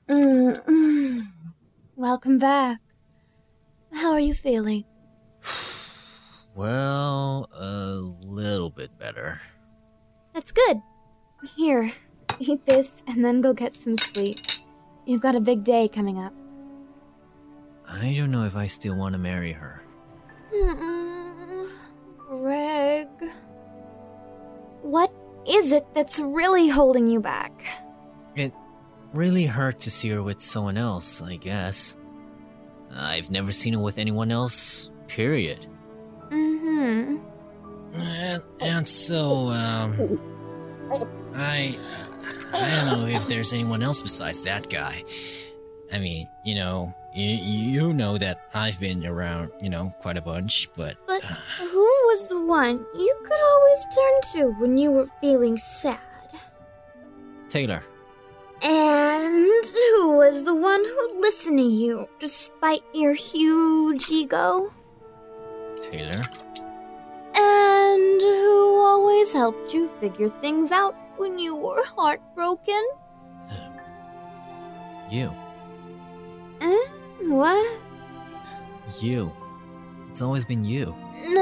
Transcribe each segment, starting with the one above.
Welcome back. How are you feeling? Well, a little bit better. That's good. Here, eat this and then go get some sleep. You've got a big day coming up. I don't know if I still want to marry her. Greg. What is it that's really holding you back? It really hurt to see her with someone else, I guess. I've never seen her with anyone else, period. And so, I don't know if there's anyone else besides that guy. I mean, you know that I've been around, quite a bunch, but... But who was the one you could always turn to when you were feeling sad? Taylor. And who was the one who listened to you, despite your huge ego? Taylor. And who always helped you figure things out when you were heartbroken? You. What? You. It's always been you.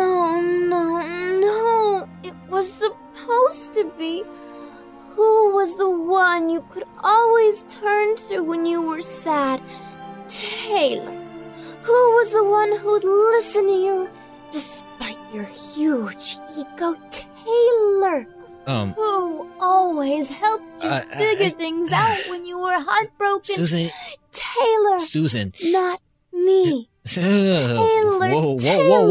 No. It was supposed to be. Who was the one you could always turn to when you were sad? Taylor. Who was the one who'd listen to you despite your huge ego? Taylor. Who always helped you figure things out when you were heartbroken? Susan. Taylor. Susan. Not me. Taylor. Whoa.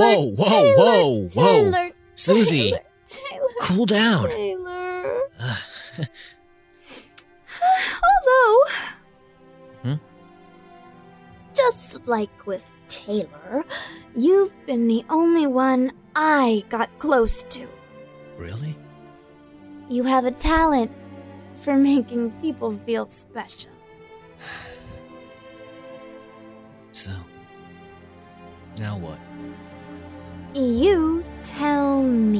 Taylor. Susie. Taylor. Cool down. Taylor. Although, just like with Taylor, you've been the only one I got close to. Really? You have a talent for making people feel special. So, now what? You tell me.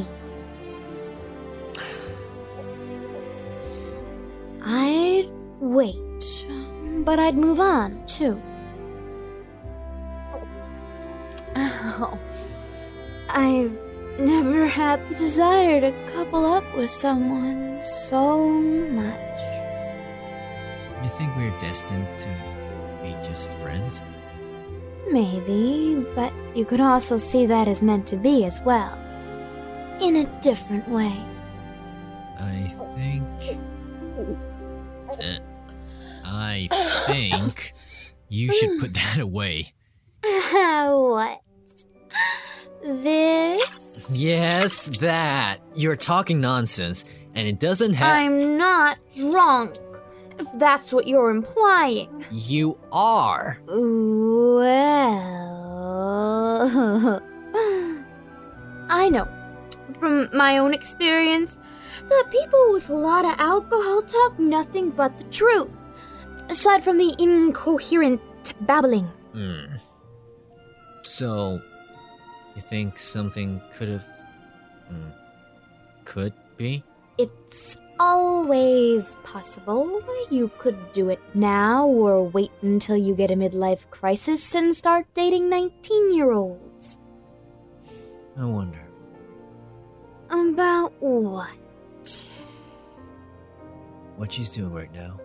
I'd wait, but I'd move on, too. Oh, I've never had the desire to couple up with someone so much. You think we're destined to be just friends? Maybe, but you could also see that as meant to be as well. In a different way. I think you should put that away. What? This? Yes, that. You're talking nonsense, and it doesn't have... I'm not drunk, if that's what you're implying. You are. Well... I know, from my own experience, that people with a lot of alcohol talk nothing but the truth, aside from the incoherent babbling. So, you think something could be? It's always possible. You could do it now or wait until you get a midlife crisis and start dating 19-year-olds. I wonder. About what? What she's doing right now.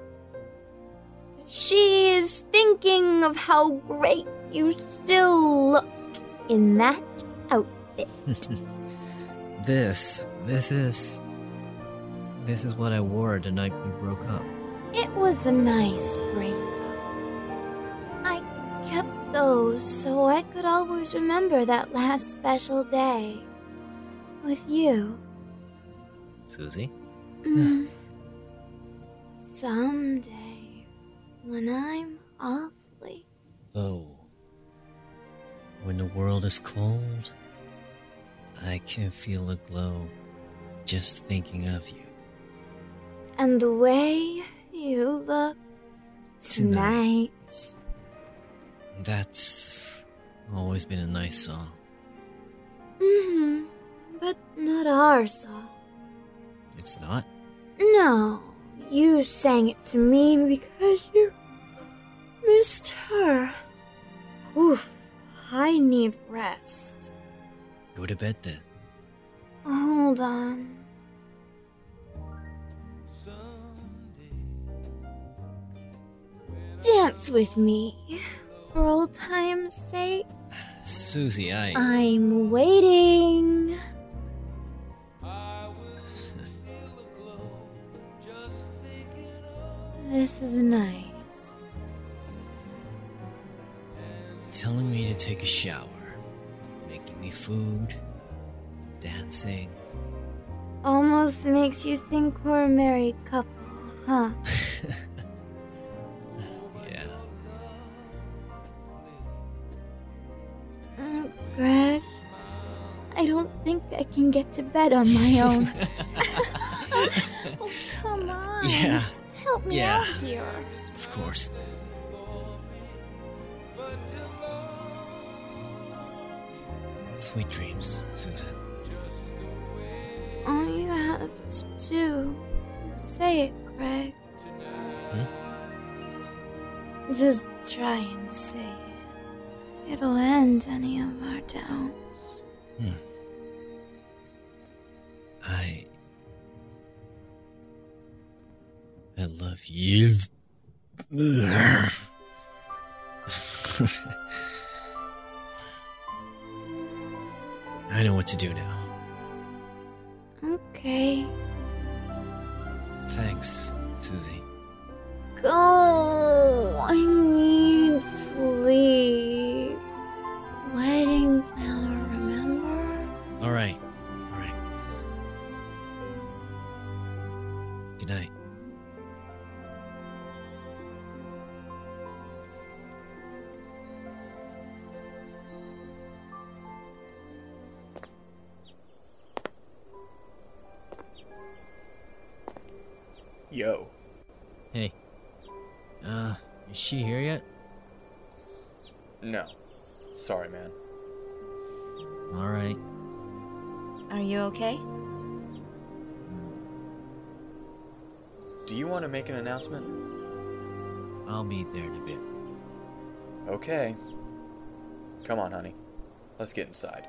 She's thinking of how great you still look in that outfit. This is what I wore the night we broke up. It was a nice breakup. I kept those so I could always remember that last special day. With you. Susie? Someday, when I'm awfully... Oh. When the world is cold, I can feel a glow just thinking of you. And the way you look tonight. That's always been a nice song. But not our song. It's not? No, you sang it to me because you missed her. Oof, I need rest. Go to bed then. Hold on. Dance with me, for old time's sake. Susie, I'm waiting. This is nice. Telling me to take a shower, making me food, dancing. Almost makes you think we're a married couple, huh? Yeah. Greg, I don't think I can get to bed on my own. Oh, come on. Yeah. Help me out here. Of course. Sweet dreams, Susan. All you have to do is say it, Greg. Just try and say it. It'll end any of our doubts. I love you. I know what to do now. Okay. Thanks, Susie. Go. I need sleep. Wedding planner, remember? All right. Good night. Yo. Hey. Is she here yet? No. Sorry, man. All right. Are you okay? Do you want to make an announcement? I'll be there in a bit. Okay. Come on, honey. Let's get inside.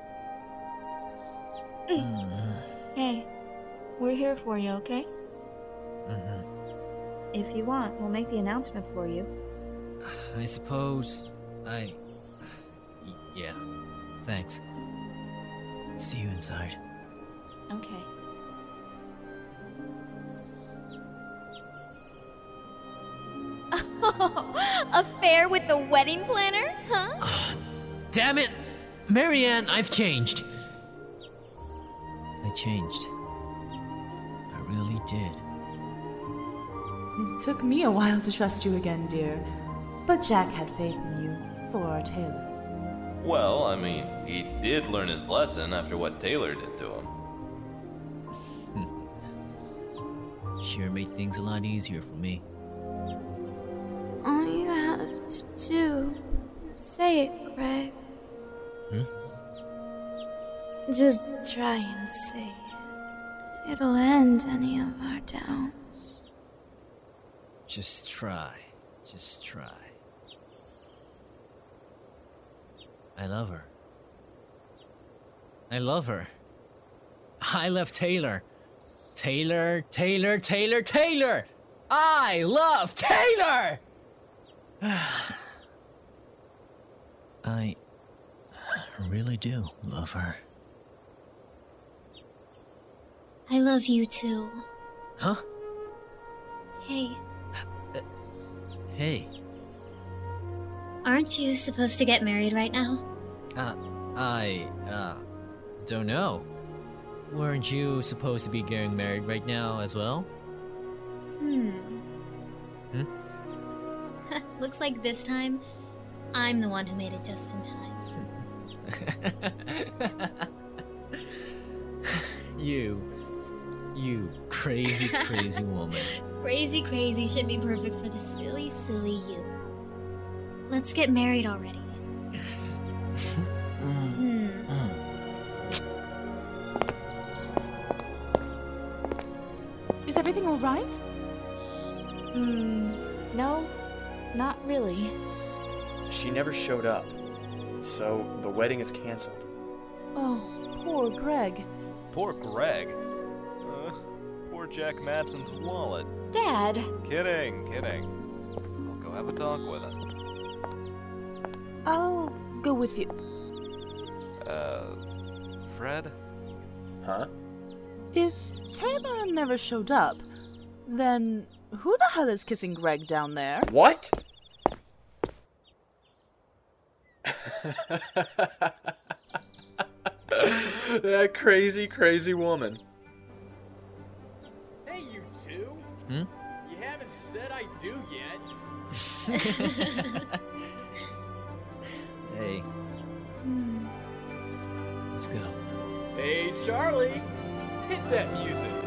Hey, we're here for you, okay? Mm-hmm. If you want, we'll make the announcement for you. I suppose yeah. Thanks. See you inside. Okay. Affair with the wedding planner, huh? Damn it! Marianne, I've changed. I changed. I really did. It took me a while to trust you again, dear. But Jack had faith in you for our Taylor. Well, I mean, he did learn his lesson after what Taylor did to him. Sure made things a lot easier for me. All you have to do is say it, Greg. Just try and say it. It'll end any of our doubts. Just try. I love her. I love Taylor. Taylor. I love Taylor! I really do love her. I love you too. Huh? Hey, Hey. aren't you supposed to get married right now? I don't know. Weren't you supposed to be getting married right now as well? Looks like this time, I'm the one who made it just in time. You crazy woman. Crazy should be perfect for the silly you. Let's get married already. Is everything all right? No, Not really. She never showed up, so the wedding is canceled. Oh, poor Greg. Poor Greg. Poor Jack Madsen's wallet. Dad! Kidding. I'll go have a talk with him. I'll go with you. Fred? Huh? If Taylor never showed up, then who the hell is kissing Greg down there? What? That crazy woman. Hey, you two! Hmm? You haven't said I do yet. Hey. Let's go. Hey, Charlie! Hit that music!